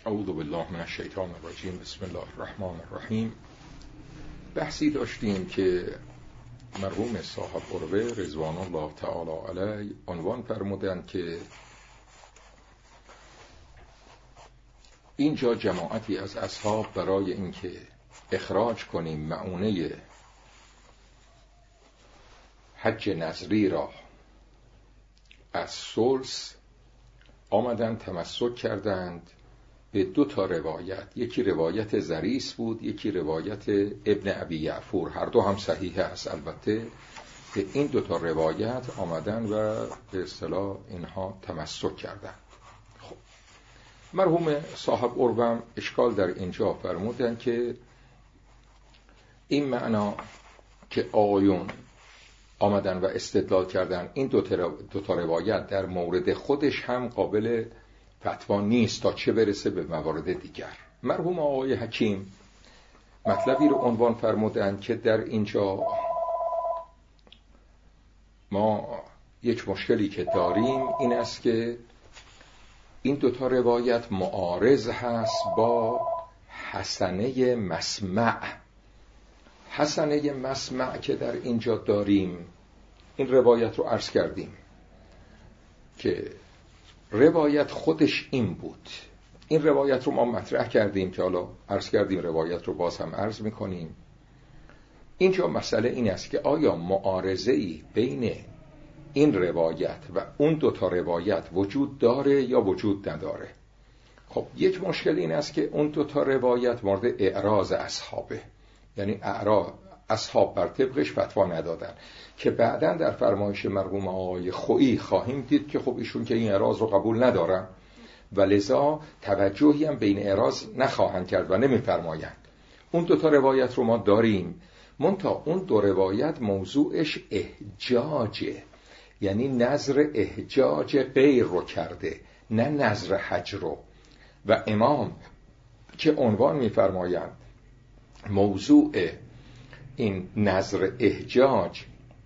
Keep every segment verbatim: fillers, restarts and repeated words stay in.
اعوذ بالله من الشیطان الرجیم. بسم الله الرحمن الرحیم. بحثی داشتیم که مرحوم صاحب قربه رضوان الله تعالی علیه عنوان فرمودند که اینجا جماعتی از اصحاب برای اینکه اخراج کنیم معونه حج نظری را از ثلث آمدن تمسک کردند به دو تا روایت. یکی روایت زریس بود، یکی روایت ابن ابی یعفور. هر دو هم صحیح است. البته به این دو تا روایت آمدن و به اصطلاح اینها تمسک کردند. خب مرحوم صاحب قربم اشکال در اینجا فرمودن که این معنا که آقایون آمدن و استدلال کردن این دو تا دو تا روایت در مورد خودش هم قابل فتوا نیست تا چه برسه به موارد دیگر. مرحوم آقای حکیم مطلبی رو عنوان فرمودن که در اینجا ما یک مشکلی که داریم این است که این دو تا روایت معارض هست با حسنه مسمع. حسنه مسمع که در اینجا داریم، این روایت رو عرض کردیم که روایت خودش این بود. این روایت رو ما مطرح کردیم که حالا عرض کردیم، روایت رو باز هم عرض میکنیم. اینجا مسئله این است که آیا معارضه‌ای بین این روایت و اون دو تا روایت وجود داره یا وجود نداره؟ خب یک مشکل این است که اون دو تا روایت مورد اعراض اصحابه، یعنی اعراض اصحاب بر طبقش فتوا ندادن، که بعداً در فرمایش مرحوم آقای خویی خواهیم دید که خب ایشون که این اعراض رو قبول ندارن و لذا توجهی هم بین اعراض نخواهند کرد و نمیفرمایند. اون دو تا روایت رو ما داریم، منتها اون دو روایت موضوعش احجاجه، یعنی نظر احجاج غیر رو کرده، نه نظر حج رو. و امام که عنوان میفرمایند موضوع این نظر احجاج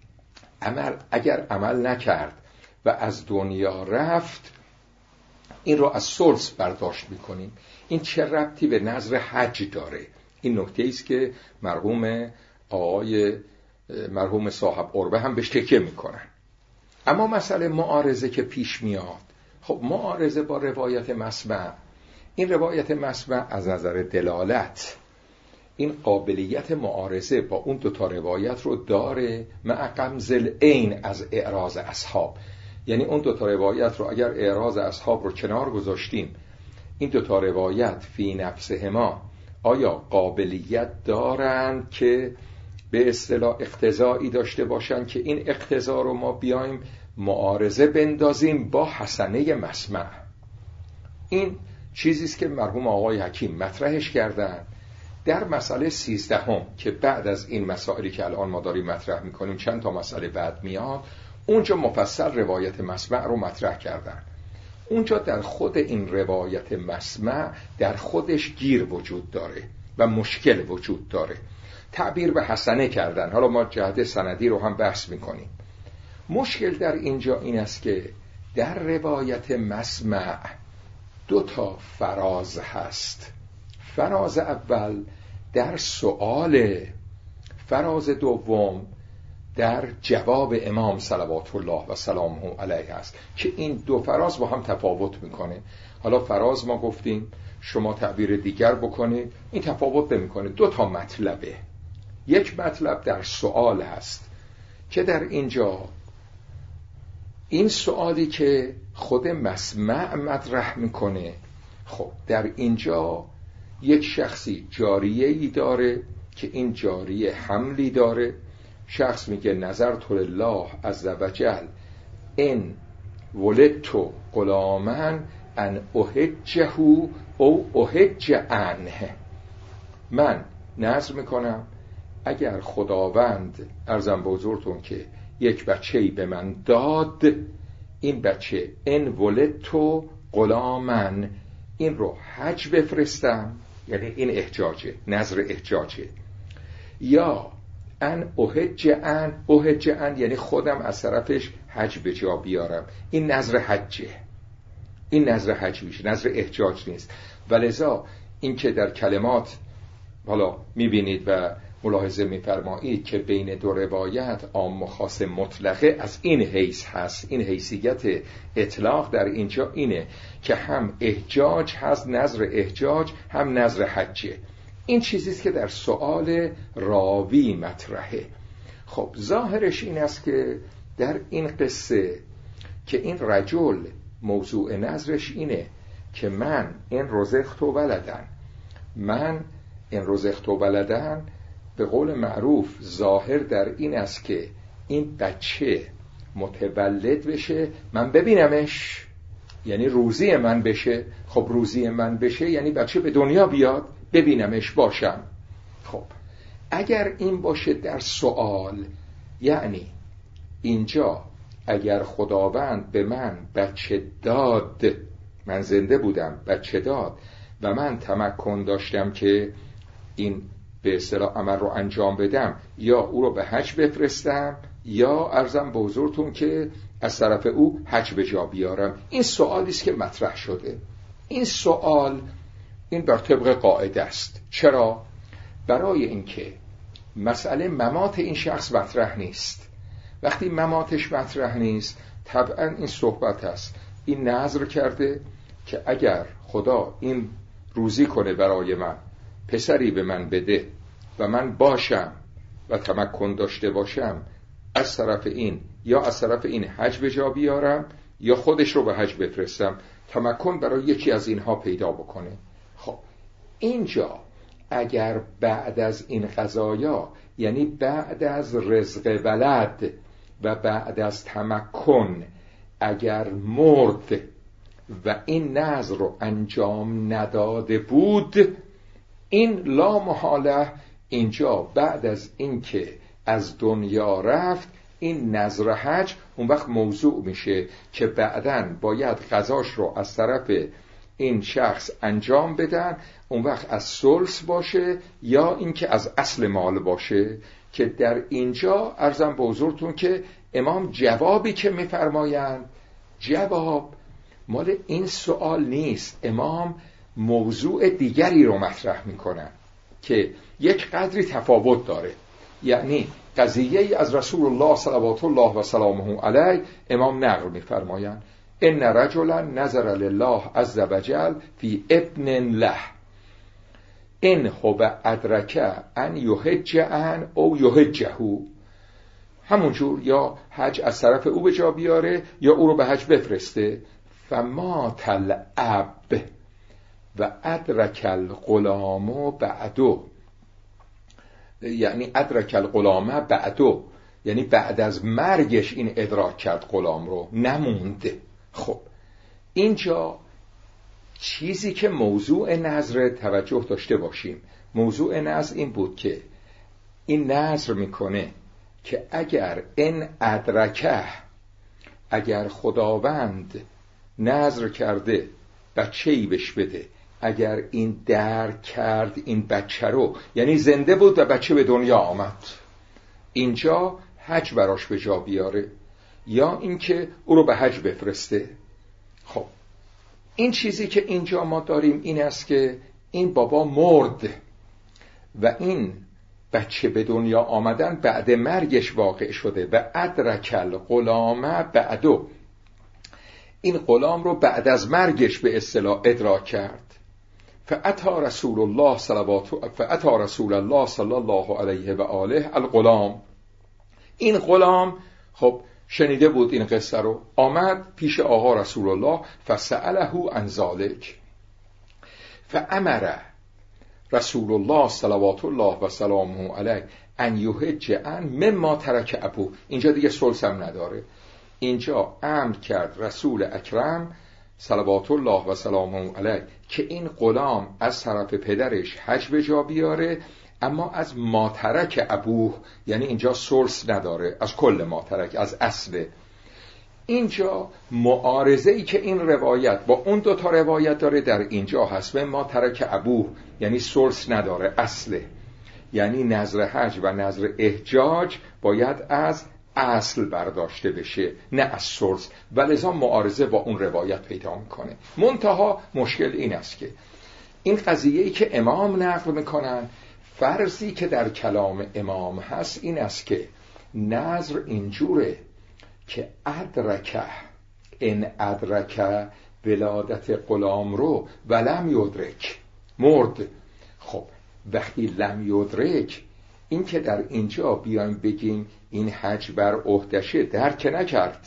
عمل اگر عمل نکرد و از دنیا رفت، این رو از ثلث برداشت میکنیم. این چه ربطی به نظر حج داره؟ این نکته است که مرحوم آقای مرحوم صاحب قربه هم بهش تکیه میکنن. اما مسئله معارضه که پیش میاد، خب معارضه با روایت مسمع، این روایت مسمع از نظر دلالت این قابلیت معارضه با اون دو تا روایت رو داره، مع غمز العین از اعراض اصحاب. یعنی اون دو تا روایت رو اگر اعراض اصحاب رو کنار گذاشتیم، این دو تا روایت فی نفسهما آیا قابلیت دارند که به اصطلاح اقتضایی داشته باشند که این اقتضا رو ما بیایم معارضه بندازیم با حسنه مسمع؟ این چیزی است که مرحوم آقای حکیم مطرحش کردن در مسئله سیزدهم که بعد از این مسائلی که الان ما داریم مطرح میکنیم چند تا مسئله بعد میاد. اونجا مفصل روایت مسمع رو مطرح کردن. اونجا در خود این روایت مسمع در خودش گیر وجود داره و مشکل وجود داره. تعبیر به حسنه کردن. حالا ما جهت سندی رو هم بحث میکنیم. مشکل در اینجا این است که در روایت مسمع دو تا فراز هست. فراز اول در سؤال، فراز دوم در جواب امام صلوات الله و سلامه علیه است که این دو فراز با هم تفاوت میکنه. حالا فراز ما گفتیم، شما تعبیر دیگر بکنید، این تفاوت نمیکنه. دو تا مطلبه. یک مطلب در سؤال هست که در اینجا این سؤالی که خود مسمع مطرح میکنه، خب در اینجا یک شخصی جاریه‌ای داره که این جاریه حملی داره. شخص میگه نظرت لله عز وجل ان ولدت غلاما ان احجه او احج عنه. من نظر میکنم اگر خداوند عرضم به حضورتون که یک بچه‌ای به من داد، این بچه ان ولدت غلاما این رو حج بفرستم، یعنی این احجاجه، نظر احجاجه. یا ان احج ان احج ان یعنی خودم از طرفش حج به جا بیارم، این نظر حجه، این نظر حج میشه، نظر احجاج نیست. ولذا این که در کلمات حالا میبینید و ملاحظه میفرمایید که بین دو روایت عام و خاص مطلقه از این حیث هست، این حیثیت اطلاق در اینجا اینه که هم احجاج هست، نظر احجاج، هم نظر حجه. این چیزیست که در سؤال راوی مطرحه. خب ظاهرش این است که در این قصه که این رجل موضوع نظرش اینه که من این رزقت ولدن، من این رزقت ولدن به قول معروف ظاهر در این است که این بچه متولد بشه، من ببینمش، یعنی روزی من بشه. خب روزی من بشه یعنی بچه به دنیا بیاد، ببینمش، باشم. خب اگر این باشه در سوال، یعنی اینجا اگر خداوند به من بچه داد، من زنده بودم، بچه داد و من تمکن داشتم که این به اصطلاح عمل رو انجام بدم، یا او رو به حج بفرستم، یا عرضم به حضورتون که از طرف او حج به جا بیارم. این سوالی است که مطرح شده. این سوال این بر طبق قاعده است. چرا؟ برای اینکه مسئله ممات این شخص مطرح نیست. وقتی مماتش مطرح نیست طبعا این صحبت است، این نذر کرده که اگر خدا این روزی کنه برای من، پسری به من بده و من باشم و تمکن داشته باشم، از طرف این یا از طرف این حج به جا بیارم یا خودش رو به حج بفرستم، تمکن برای یکی از اینها پیدا بکنه. خب اینجا اگر بعد از این قضایا، یعنی بعد از رزق ولد و بعد از تمکن، اگر مرد و این نذر رو انجام نداده بود، این لا محاله اینجا بعد از اینکه از دنیا رفت، این نذر حج اون وقت موضوع میشه که بعداً باید قضاش رو از طرف این شخص انجام بدن. اون وقت از ثلث باشه یا اینکه از اصل مال باشه، که در اینجا عرضم به حضورتون که امام جوابی که میفرمایند، جواب مال این سوال نیست. امام موضوع دیگری رو مطرح میکنن که یک قدری تفاوت داره. یعنی قضیه از رسول الله صلوات الله و سلامه علیه امام نقل میفرمایند: ان رجلا نظر لله عز وجل فی ابن له ان هو ادرک ان یحج عن او یحجه، همونجور یا حج از طرف او به جا بیاره یا او رو به حج بفرسته. فمات الاب و ادرک الغلام بعدو، یعنی ادرک الغلام بعدو، یعنی بعد از مرگش این ادراک کرد غلام رو، نمونده. خب اینجا چیزی که موضوع نذر توجه داشته باشیم، موضوع نذر این بود که این نذر میکنه که اگر این ادرکه، اگر خداوند نذر کرده بچه‌ای بهش بده، اگر این درک کرد این بچه رو، یعنی زنده بود و بچه به دنیا آمد، اینجا حج براش به جا بیاره یا اینکه او رو به حج بفرسته. خب این چیزی که اینجا ما داریم این است که این بابا مرد و این بچه به دنیا آمدن بعد مرگش واقع شده و ادرک الغلام بعدو، این غلام رو بعد از مرگش به اصطلاح ادراک کرد. فاتی رسول الله صلوات فاتی رسول الله صلی الله علیه و آله الغلام، این غلام خب شنیده بود این قصه رو، آمد پیش آقا رسول الله فسأله عن ذلک فامر رسول الله صلوات الله و سلامه علیه ان یحج عن مما ترک ابوه. اینجا دیگه ثلث هم نداره، اینجا امر کرد رسول اکرم صلوات الله و سلامه علیه که این غلام از طرف پدرش حج به جا بیاره، اما از ماترک ابوه، یعنی اینجا ثلث نداره، از کل ماترک، از اصل. اینجا معارضه ای که این روایت با اون دو تا روایت داره در اینجا هست، به ماترک ابوه یعنی ثلث نداره، اصله، یعنی نذر حج و نذر احجاج باید از اصل برداشته بشه نه از ثلث، ولذا معارضه با اون روایت پیدا میکنه. منتها مشکل این است که این قضیه‌ای که امام نقل میکنن، فرضی که در کلام امام هست این است که نظر اینجوره که ادرکه ان ادرکه ولادت غلام رو ولم یدرک، مرد. خب وقتی لم یدرک، این که در اینجا بیایم بگیم این حج بر عهدشه، درک نکرد،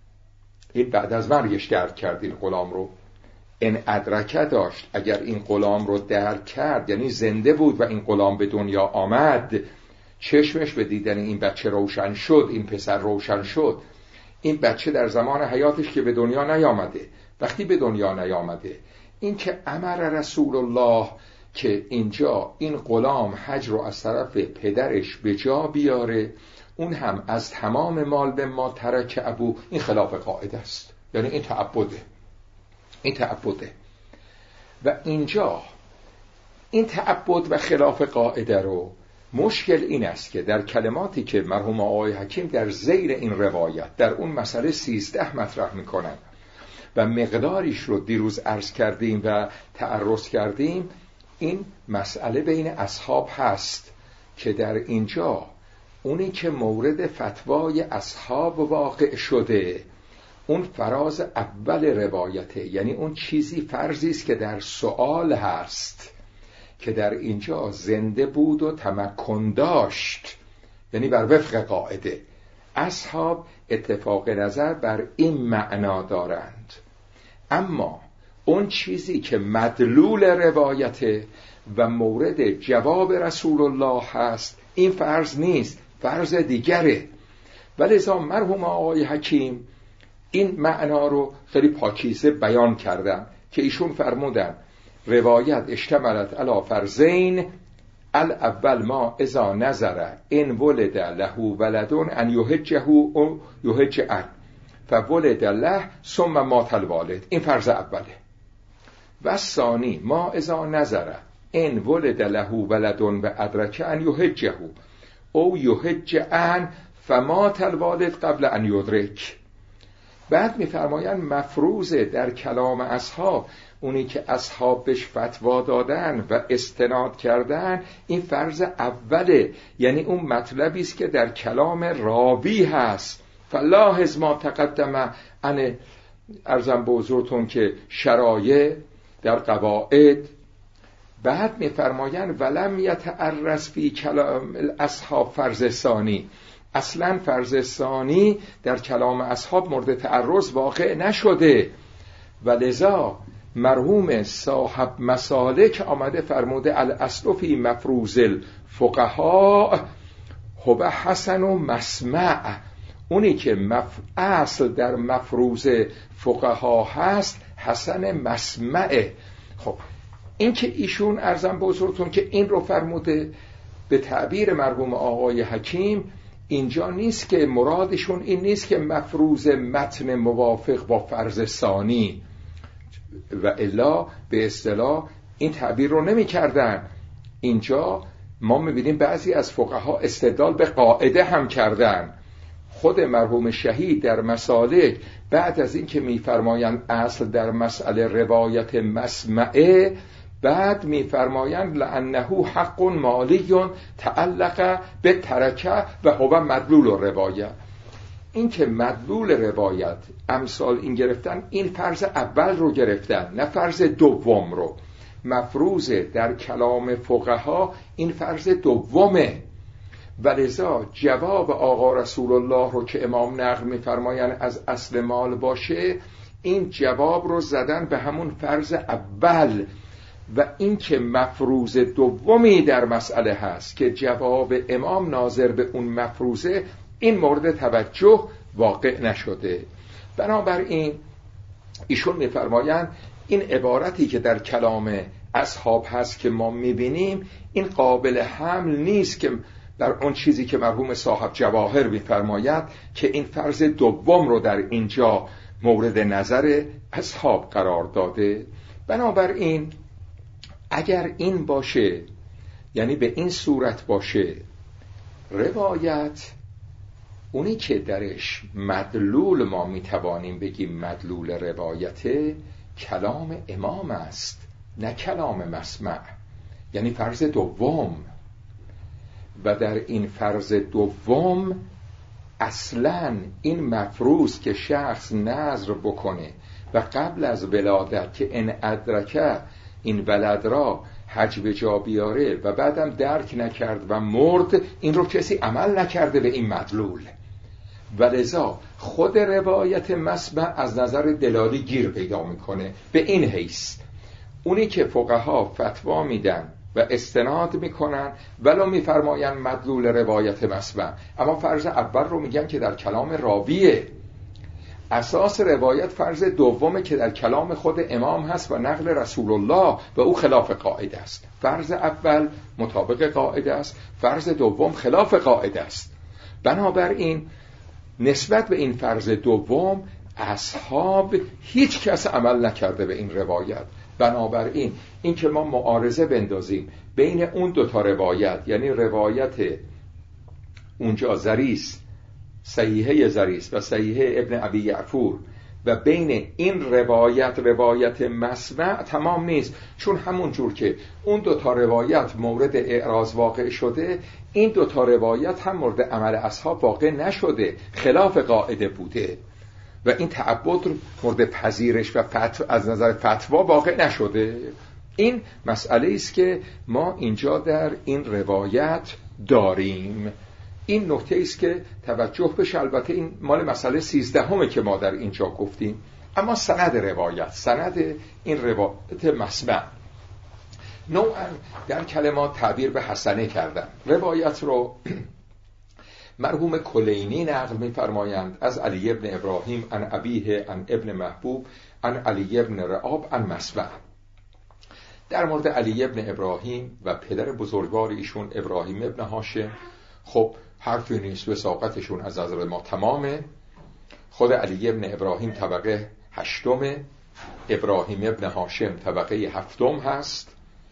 این بعد از مرگش درک کرد این غلام رو. ان ادرکه داشت، اگر این غلام رو درک کرد یعنی زنده بود و این غلام به دنیا آمد، چشمش به دیدن این بچه روشن شد، این پسر روشن شد. این بچه در زمان حیاتش که به دنیا نیامده، وقتی به دنیا نیامده، این که امر رسول الله که اینجا این غلام حج رو از طرف پدرش به جا بیاره، اون هم از تمام مال به ما ترک ابو، این خلاف قاعده است، یعنی این تعبده، این تعبده. و اینجا این تعبد و خلاف قاعده رو، مشکل این است که در کلماتی که مرحوم آقای حکیم در زیر این روایت در اون مسئله سیزده مطرح میکنن و مقداریش رو دیروز عرض کردیم و تعرض کردیم، این مسئله بین اصحاب هست که در اینجا اونی که مورد فتوای اصحاب واقع شده، اون فراز اول روایته، یعنی اون چیزی فرضی است که در سؤال هست که در اینجا زنده بود و تمکن داشت، یعنی بر وفق قاعده. اصحاب اتفاق نظر بر این معنا دارند، اما اون چیزی که مدلول روایته و مورد جواب رسول الله هست، این فرض نیست، فرض دیگره. ولذا مرحوم آقای حکیم این معنا رو خیلی پاکیزه بیان کردن که ایشون فرمودن روایت اشتملت علی فرضین، الاول ما اذا نظر ان ولد له ولدون ان یحجه او یحج ان فولد له ثم مات الوالد، این فرض اوله. و ثانی ما اذا نظر ان ولد له ولدون و ادرک ان یحجه او یحج ان فمات الوالد قبل ان یدرک. بعد می‌فرمایند مفروضه در کلام اصحاب، اونی که اصحاب بهش فتوا دادن و استناد کردن، این فرض اوله، یعنی اون مطلبی است که در کلام راوی هست. فلاحظ ما تقدم ان ارزم به حضورتون که شرایع در قواعد. بعد می‌فرمایند ولم یتعرض فی کلام الاصحاب فرض ثانی، اصلا فرض ثانی در کلام اصحاب مورد تعرض واقع نشده، و لذا مرحوم صاحب مسالک آمده فرموده الاصل فی مفروض الفقهاء هو حسن و مسمع، اونی که مف... اصل در مفروض فقها هست حسن مسمعه. خب این که ایشون ارزم به حضورتون که این رو فرموده به تعبیر مرحوم آقای حکیم، اینجا نیست که مرادشون این نیست که مفروض متن موافق با فرض ثانی، و الا به اصطلاح این تعبیر رو نمی کردن. اینجا ما می‌بینیم بعضی از فقها استدلال به قاعده هم کردن. خود مرحوم شهید در مسالک بعد از این که می‌فرمایند اصل در مسئله روایت مسمعه، بعد می‌فرمایند لأنه حق مالی تعلق به ترکه و هو مدلول روایت. این که مدلول روایت امثال این گرفتن، این فرض اول رو گرفتن، نه فرض دوم رو. مفروض در کلام فقها این فرض دومه، ولذا جواب آقا رسول الله رو که امام نقل می‌فرمایند از اصل مال باشه، این جواب رو زدن به همون فرض اول. و این که مفروض دومی در مسئله هست که جواب امام ناظر به اون مفروضه، این مورد توجه واقع نشده. بنابراین ایشون می‌فرمایند این عبارتی که در کلام اصحاب هست که ما می‌بینیم، این قابل حمل نیست که در اون چیزی که مرحوم صاحب جواهر می‌فرماید که این فرض دوم رو در اینجا مورد نظر اصحاب قرار داده. بنابراین اگر این باشه، یعنی به این صورت باشه، روایت اونی که درش مدلول ما میتوانیم بگیم مدلول روایت کلام امام است، نه کلام مسمع، یعنی فرض دوم. و در این فرض دوم اصلاً این مفروض که شخص نظر بکنه و قبل از ولادت که ان ادرکه این ولد را حج به جا بیاره و بعدم درک نکرد و مرد، این رو کسی عمل نکرده به این مدلول. ولذا خود روایت مسمع از نظر دلالی گیر پیدا میکنه به این حیث اونی که فقها فتوا میدن و استناد میکنن ولو میفرماین مدلول روایت مسمع، اما فرض اول رو میگن که در کلام راویه. اساس روایت فرض دومه که در کلام خود امام هست و نقل رسول الله و او خلاف قاعده است. فرض اول مطابق قاعده است، فرض دوم خلاف قاعده است. بنابراین نسبت به این فرض دوم اصحاب هیچ کس عمل نکرده به این روایت. بنابراین این که ما معارضه بندازیم بین اون دوتا روایت، یعنی روایت اونجا زریس صحیحه زریس و صحیحه ابن ابی یعفور و بین این روایت روایت مسمع تمام نیست، چون همون جور که اون دوتا روایت مورد اعراض واقع شده، این دوتا روایت هم مورد عمل اصحاب واقع نشده، خلاف قاعده بوده و این تعبد مورد پذیرش و فتو از نظر فتوا واقع نشده. این مسئله است که ما اینجا در این روایت داریم. این نکته است که توجه بشه. البته این مال مسئله سیزدهمه که ما در اینجا گفتیم. اما سند روایت، سند این روایت مسمع نوعا در کلمات تعبیر به حسنه کردن. روایت رو مرحوم کلینی نقل می‌فرمایند از علی ابن ابراهیم عن ابیه عن ابن محبوب عن علی ابن رعاب عن مسمع. در مورد علی ابن ابراهیم و پدر بزرگوار ایشون ابراهیم ابن هاشم، خب حرفی نیست، وثاقتشون از نظر ما تمامه. خود علی ابن ابراهیم طبقه هشتمه، ابراهیم ابن هاشم طبقه هفتم هست.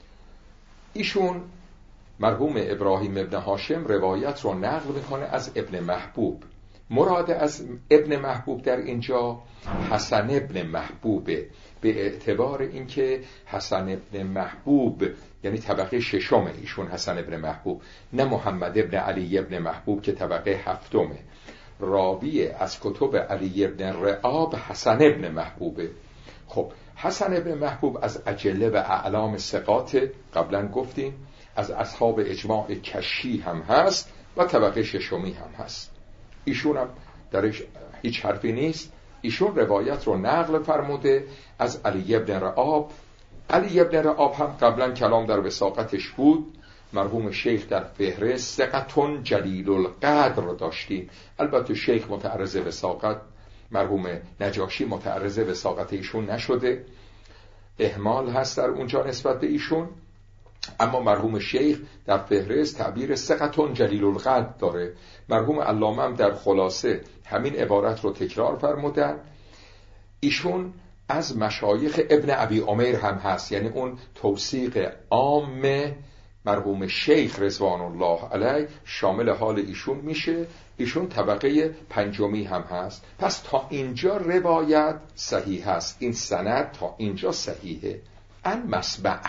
ایشون مرحوم ابراهیم ابن هاشم روایت رو نقل میکنه از ابن محبوب. مراد از ابن محبوب در اینجا حسن ابن محبوبه، به اعتبار اینکه حسن ابن محبوب یعنی طبقه ششم ایشون حسن ابن محبوب، نه محمد ابن علی ابن محبوب که طبقه هفتمه. راوی از کتب علی ابن رعاب حسن ابن محبوبه. خب حسن ابن محبوب از اجله و اعلام ثقات، قبلا گفتیم از اصحاب اجماع کشی هم هست و طبقه ششمی هم هست. ایشون هم درش هیچ حرفی نیست. ایشون روایت رو نقل فرموده از علی ابن رعاب. علی ابن رعاب هم قبلا کلام در وثاقتش بود. مرحوم شیخ در فهرست ثقتون جلیل القدر داشتیم. البته شیخ متعرض وثاقت، مرحوم نجاشی متعرض وثاقت ایشون نشده، اهمال هست در اونجا نسبت به ایشون. اما مرحوم شیخ در فهرست تعبیر ثقتون جلیل القدر داره. مرحوم علامه هم در خلاصه همین عبارت رو تکرار فرمودن. ایشون از مشایخ ابن ابی عمیر هم هست، یعنی اون توثیق عام مرحوم شیخ رضوان الله علیه شامل حال ایشون میشه. ایشون طبقه پنجمی هم هست. پس تا اینجا روایت صحیح هست، این سند تا اینجا صحیحه. ان مسمع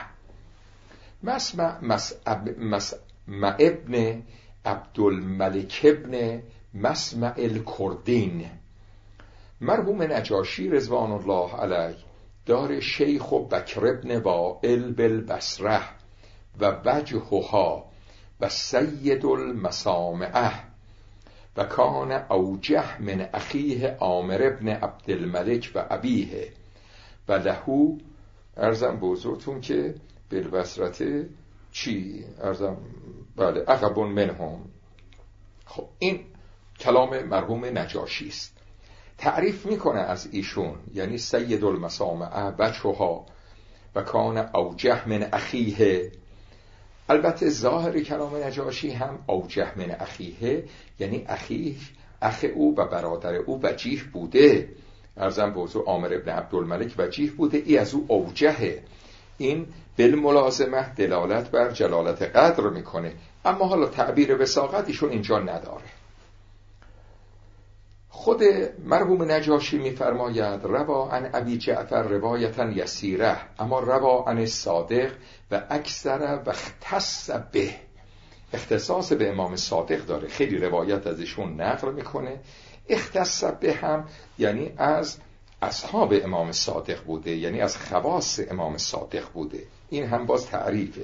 مسمع مسمع ابن عبدالملک ابن مسمع الکردین. مرحوم نجاشی رضوان الله علیه دار شیخ و بکر ابن وائل بالبصره و وجهها و سید المسامعه و کان اوجه من اخیه عامر ابن عبدالملک و ابیه و لهو. ارزم بزرگتون که بالبصرته چی؟ ارزم بله اقبون منهم. خب این کلام مرحوم نجاشی است. تعریف میکنه از ایشون، یعنی سید المسامعه وجهها و کان اوجه من اخیه. البته ظاهر کلام نجاشی هم اوجه من اخیه یعنی اخیه اخ او و برادر او وجیه بوده. ارزم بزرگ عامر ابن عبدالملک وجیه بوده، ای از او اوجهه. این بالملازمه دلالت بر جلالت قدر میکنه. اما حالا تعبیر وثاقت ایشون اینجا نداره. خود مرحوم نجاشی می‌فرماید روا عن ابی جعفر روایتا یسیره اما روا عن صادق و اکثر و اختص به، اختصاص به امام صادق داره، خیلی روایت ازشون نقل میکنه. اختص به هم یعنی از اصحاب امام صادق بوده، یعنی از خواص امام صادق بوده. این هم باز تعریفه.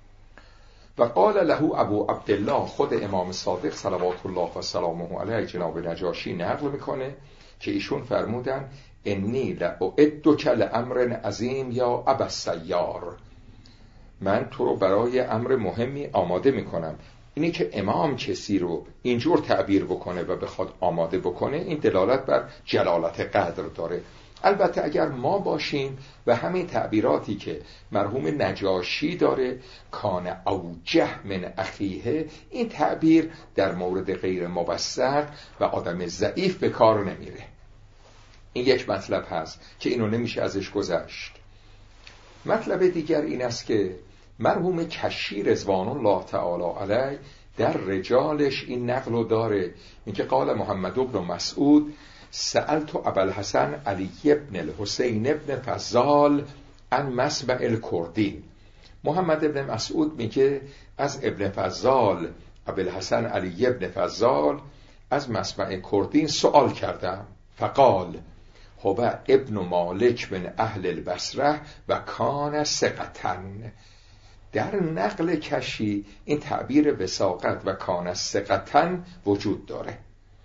و قال له ابو عبدالله، خود امام صادق صلوات الله و سلامه علیه جناب نجاشی نقل میکنه که ایشون فرمودن انی لأعدک لامر عظیم یا ابا السیار، من تو رو برای امر مهمی آماده میکنم. اینی که امام کسی رو اینجور تعبیر بکنه و بخواد آماده بکنه، این دلالت بر جلالت قدر داره. البته اگر ما باشیم و همین تعبیراتی که مرحوم نجاشی داره کان اوجه من اخیه، این تعبیر در مورد غیر موثق و آدم ضعیف به کار نمیره. این یک مطلب هست که اینو نمیشه ازش گذشت. مطلب دیگر این است که مرحوم کشی رضوان الله تعالی علیه در رجالش این نقلو داره، اینکه قال محمد بن مسعود سألت ابوالحسن علی بن الحسین بن فضال عن مسمع الکردین. محمد بن مسعود میگه از ابن فضال، ابوالحسن علی بن فضال، از مسمع کردین سوال کردم. فقال هو ابن مالک من اهل البصره و کان ثقةً. در نقل کشی این تعبیر وثاقت و کان ثقةً وجود داره.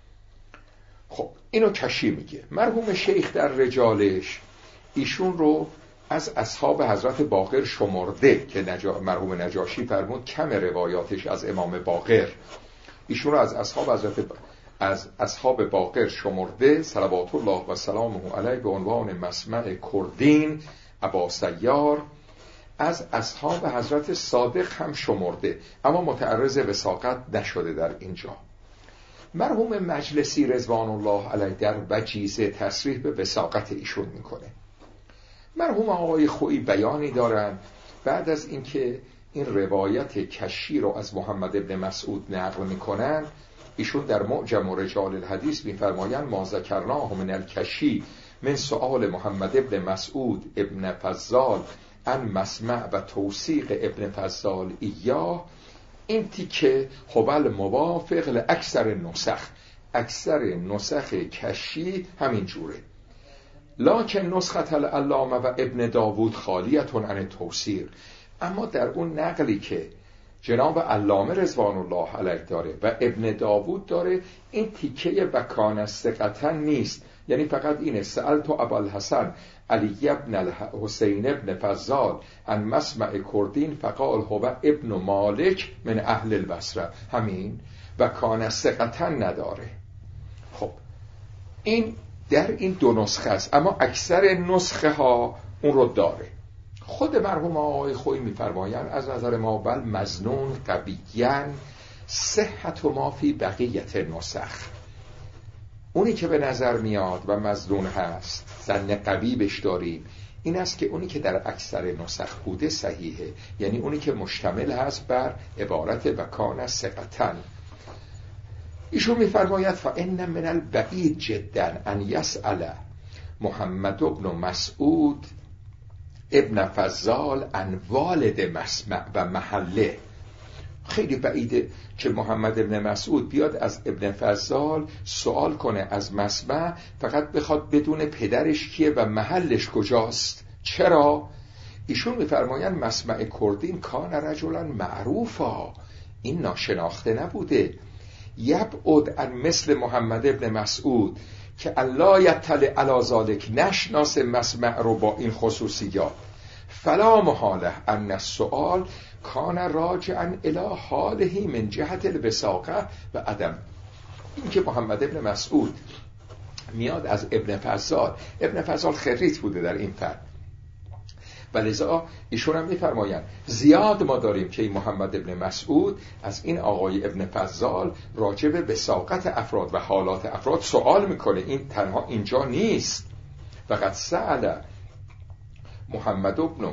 خب اینو کشی میگه. مرحوم شیخ در رجالش ایشون رو از اصحاب حضرت باقر شمرده که نجا... مرحوم نجاشی فرمود کم روایاتش از امام باقر، ایشون رو از اصحاب حضرت ب... از اصحاب باقر شمرده صلوات الله و سلامه علیه به عنوان مسمع کردین ابا سیار. از اصحاب حضرت صادق هم شمرده اما متعرض وثاقت نشده در اینجا. مرحوم مجلسی رضوان الله علیه در وجیزه تصریح به وثاقت ایشون میکنه. مرحوم آقای خویی بیانی دارن بعد از اینکه این روایت کشی رو از محمد ابن مسعود نقل میکنن، ایشون در معجم رجال الحدیث میفرمایند ما ذکرناه من الکشی من سؤال محمد ابن مسعود ابن فضال عن مسمع و توثیق ابن فضال ایاه، این تیکه هوال موافق لاکثر نسخ، اکثر نسخ کشی همین جوره. لکن نسخه العلامه و ابن داوود خالیتون عن توثیق، اما در اون نقلی که جناب علامه رضوان الله علیه داره و ابن داوود داره، این تیکه و کان ثقةً نیست، یعنی فقط اینه سألت ابوالحسن علی ابن الحسین ابن فضال عن مسمع کردین فقال هو ابن مالک من اهل البصره، همین، و کان ثقةً نداره. خب این در این دو نسخه است، اما اکثر نسخه ها اون رو داره. خود مرحوم آقای خویی می‌فرمایند از نظر ما بل مظنون قویاً صحت ما فی بقیت نسخ، اونی که به نظر میاد و مظنون هست ظن قوی بش داریم این است که اونی که در اکثر نسخ بوده صحیحه، یعنی اونی که مشتمل هست بر عبارت و کان ثقةً. ایشون می‌فرماید فإن من البعید جدا ان یسأل محمد بن مسعود ابن فضال عن والد مسمع و محله. خیلی بعیده که محمد ابن مسعود بیاد از ابن فضال سوال کنه از مسمع، فقط بخواد بدون پدرش کیه و محلش کجاست. چرا؟ ایشون میفرمایند مسمع کردین کان رجلا معروفا، این ناشناخته نبوده. یبعد عن مثل محمد ابن مسعود که الله یطلع علی ذلک، نشناس مسمع رو با این خصوصیات. فلا محاله ان السؤال کان راجعا الی حاله من جهت الوثاقه و عدم. این که محمد ابن مسعود میاد از ابن فضال، ابن فضال خریت بوده در این فن، ولذا ایشون هم میفرمایند زیاد ما داریم که این محمد ابن مسعود از این آقای ابن فضال راجع به وثاقت افراد و حالات افراد سوال میکنه. این تنها اینجا نیست، فقط سأل محمد ابن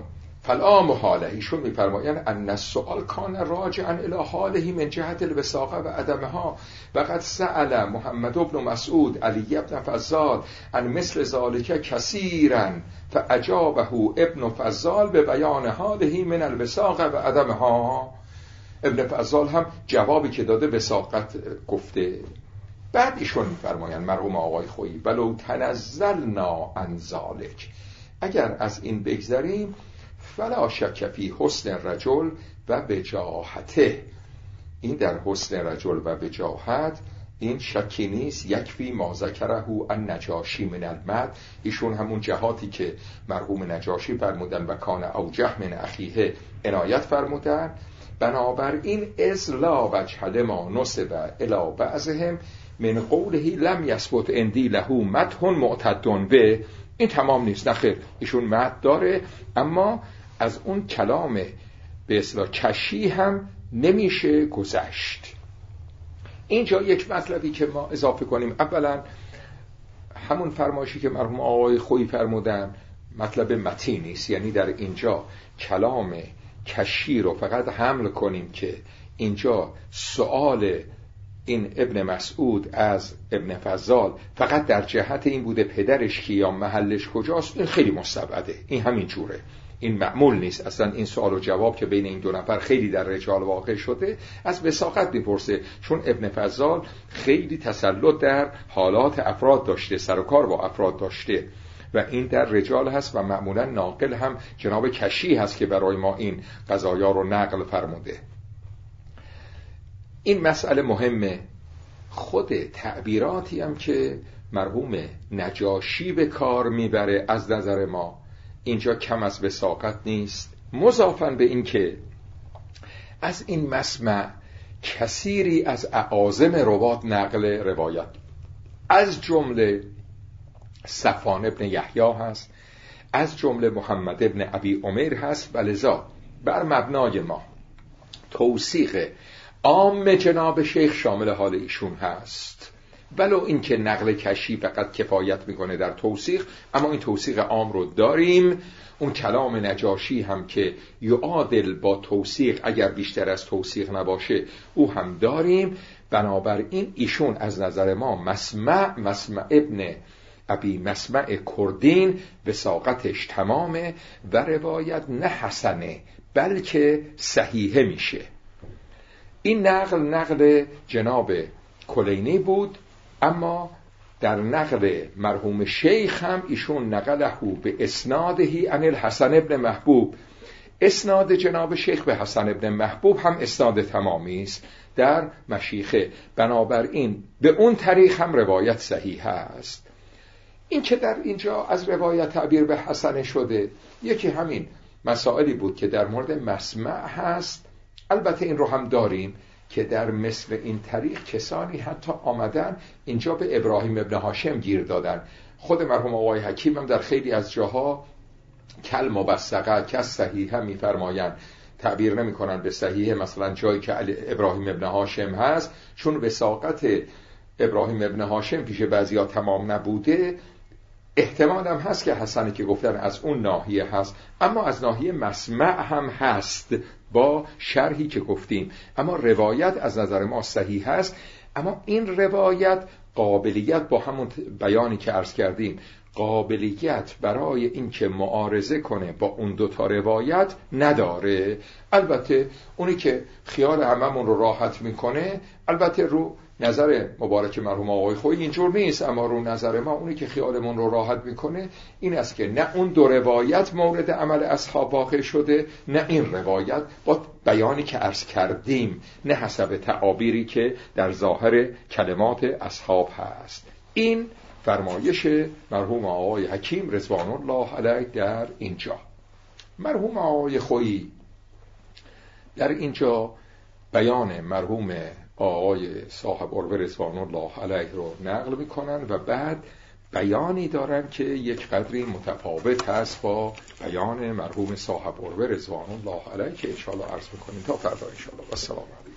فلا محاله. ایشون میفرمایند ان السؤال کان راجعا الی حاله من جهت الوثاقه و عدمها و قد سأل محمد بن مسعود علی بن فضال عن مثل ذلك کثیرا فاجابه ابن فضال به بیان حاله من الوثاقه و عدمها. ابن فضال هم جوابی که داده وثاقت گفته. بعد ایشون میفرمایند مرحوم آقای خویی ولو تنزلنا عن ذلک، اگر از این بگذریم، فلا شک فی حسن رجل و وجاهته، این در حسن رجل و وجاهت این شکی نیست. یکفی ما ذکره النجاشی من المد، ایشون همون جهاتی که مرحوم نجاشی فرمودن و کان اوجه من اخیه عنایت فرمودن. بنابراین از لا وجه ما نسب الی بعضهم من قوله لم یثبت عندی له مدح معتد به، این تمام نیست. نخیر، ایشون مدح داره، اما از اون کلام به اصطلاح کشی هم نمیشه گذشت. اینجا یک مطلبی که ما اضافه کنیم، اولا همون فرمایشی که مرحوم آقای خویی فرمودن مطلب متین نیست، یعنی در اینجا کلام کشی رو فقط حمل کنیم که اینجا سؤال این ابن مسعود از ابن فضال فقط در جهت این بوده پدرش کی یا محلش کجاست، این خیلی مستبعده، این همین جوره، این معمول نیست. اصلا این سوال و جواب که بین این دو نفر خیلی در رجال واقع شده از وثاقت میپرسه، چون ابن فضال خیلی تسلط در حالات افراد داشته، سر و کار با افراد داشته و این در رجال هست و معمولا ناقل هم جناب کشی هست که برای ما این قضایا رو نقل فرموده. این مسئله مهمه. خود تعبیراتی هم که مرحوم نجاشی به کار میبره از نظر ما اینجا کم از وثاقت نیست، مضافاً به این که از این مسمع کثیری از اعاظم روات نقل روایت، از جمله صفوان ابن یحیی هست، از جمله محمد ابن ابی عمیر هست، و لذا بر مبنای ما توثیق عام جناب شیخ شامل حال ایشون هست، ولو این که نقل کشی فقط کفایت میکنه در توثیق، اما این توثیق عام رو داریم. اون کلام نجاشی هم که یعادل با توثیق اگر بیشتر از توثیق نباشه او هم داریم. بنابراین ایشون از نظر ما مسمع مسمع ابن ابی مسمع کردین وثاقتش تمامه و روایت نه حسنه بلکه صحیحه میشه. این نقل نقل جناب کلینی بود، اما در نقل مرحوم شیخ هم ایشون نقله به اسنادهی عن الحسن ابن محبوب. اسناد جناب شیخ به حسن ابن محبوب هم اسناد تمامی است در مشیخه، بنابراین به اون طریق هم روایت صحیح است. این که در اینجا از روایت تعبیر به حسن شده، یکی همین مسائلی بود که در مورد مسمع هست. البته این رو هم داریم که در مثل این طریق کسانی حتی آمدن اینجا به ابراهیم ابن هاشم گیر دادن. خود مرحوم آقای حکیم هم در خیلی از جاها کل مبسقه کس صحیحه میفرمایند، تعبیر نمی کنن به صحیحه. مثلا جایی که ابراهیم ابن هاشم هست، چون وثاقت ابراهیم ابن هاشم پیش بعضیا تمام نبوده، احتمال هم هست که حسنی که گفتن از اون ناحیه هست، اما از ناحیه مسمع هم هست با شرحی که گفتیم. اما روایت از نظر ما صحیح هست، اما این روایت قابلیت با همون بیانی که عرض کردیم، قابلیت برای این که معارضه کنه با اون دوتا روایت نداره. البته اونی که خیال هممون رو راحت میکنه، البته رو نظر مبارک مرحوم آقای خویی اینجور نیست، اما رو نظر ما اونی که خیالمون رو راحت میکنه این است که نه اون دو روایت مورد عمل اصحاب واقع شده، نه این روایت با بیانی که عرض کردیم، نه حسب تعابیری که در ظاهر کلمات اصحاب هست. این فرمایش مرحوم آقای حکیم رضوان الله علیه در اینجا. مرحوم آقای خویی در اینجا بیان مرحوم آقای صاحب عروه رضوان الله علیه رو نقل میکنن و بعد بیانی دارن که یک قدری متفاوت هست با بیان مرحوم صاحب عروه رضوان الله علیه که انشاءالله عرض میکنیم تا فردا انشاءالله. و السلام علیکم.